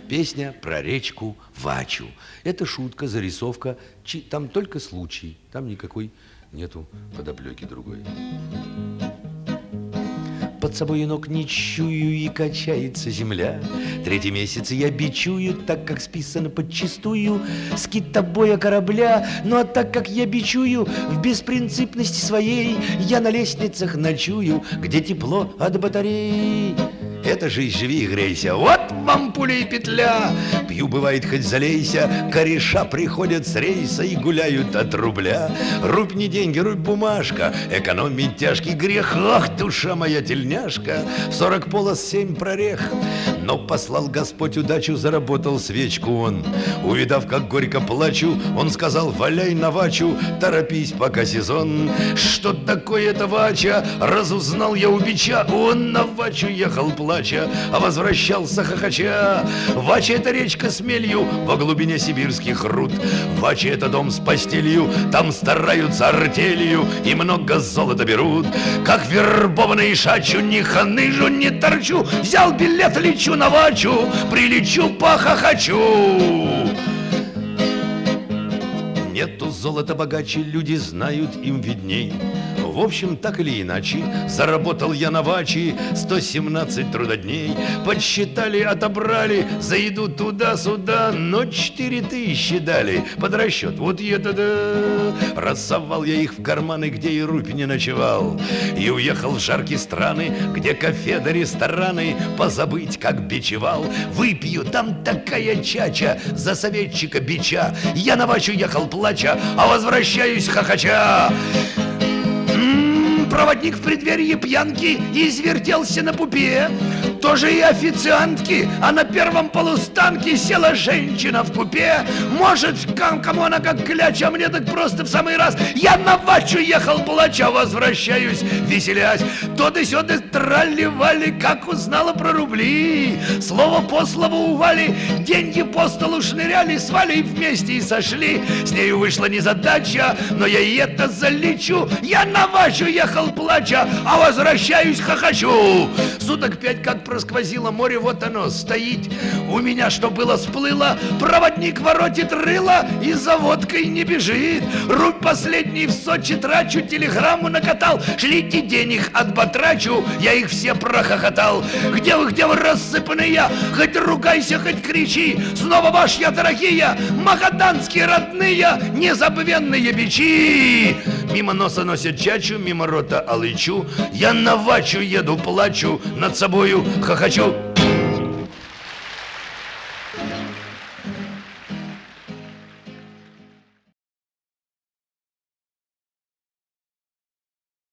Песня про речку Вачу. Это шутка, зарисовка, там только случай, там никакой нету подоплеки другой. Под собой ног не чую, и качается земля. Третий месяц я бичую, так как списано подчистую с китобоя корабля. Ну а так как я бичую в беспринципности своей, я на лестницах ночую, где тепло от батарей. Это жизнь, живи и грейся, вот вам пуля и петля. Пью, бывает, хоть залейся, кореша приходят с рейса и гуляют от рубля. Рубь не деньги, рубь бумажка, экономить тяжкий грех. Ах, душа моя тельняшка, в 40 полос 7 прорех. Но послал Господь удачу, заработал свечку он. Увидав, как горько плачу, он сказал: валяй на Вачу, торопись, пока сезон. Что такое это Вача? Разузнал я у бича. Он на Вачу ехал плача, а возвращался хохоча. Вача — это речка с мелью во глубине сибирских руд. Вача — это дом с постелью, там стараются артелью и много золота берут. Как вербованный шачу, ни ханыжу, не торчу. Взял билет, лечу на Вачу, прилечу, похохочу. Нету золота богаче, люди знают, им видней. В общем, так или иначе, заработал я на Ваче 117 трудодней. Подсчитали, отобрали за еду туда-сюда, но 4000 дали под расчет. Вот и это-да! Рассовал я их в карманы, где и рупь не ночевал, и уехал в жаркие страны, где кафе да рестораны, позабыть, как бичевал. Выпью, там такая чача за советчика бича. Я на Вачу ехал плача, а возвращаюсь хохоча. Проводник в преддверии пьянки извертелся на пупе. Тоже и официантки, а на первом полустанке села женщина в купе. Может, кому она как кляч, а мне так просто в самый раз. Я на Вачу ехал плача, возвращаюсь веселясь. То да сё да тралли-вали, как узнала про рубли. Слово по слову у Вали, деньги по столу шныряли, с Валей вместе и сошли. С нею вышла незадача, но я и это залечу. Я на Вачу ехал плача, а возвращаюсь хохочу. Суток 5 как просквозило море, вот оно стоит. У меня что было сплыло, проводник воротит рыло и за водкой не бежит. Рубь последний в Сочи трачу, телеграмму накатал. Шлите денег отбатрачу, я их все прохохотал. Где вы, рассыпанные? Хоть ругайся, хоть кричи. Снова ваш я, дорогие, магаданские родные, незабвенные бичи. Мимо носа носят чачу, мимо рота алычу. Я на Вачу еду, плачу, над собою хохочу.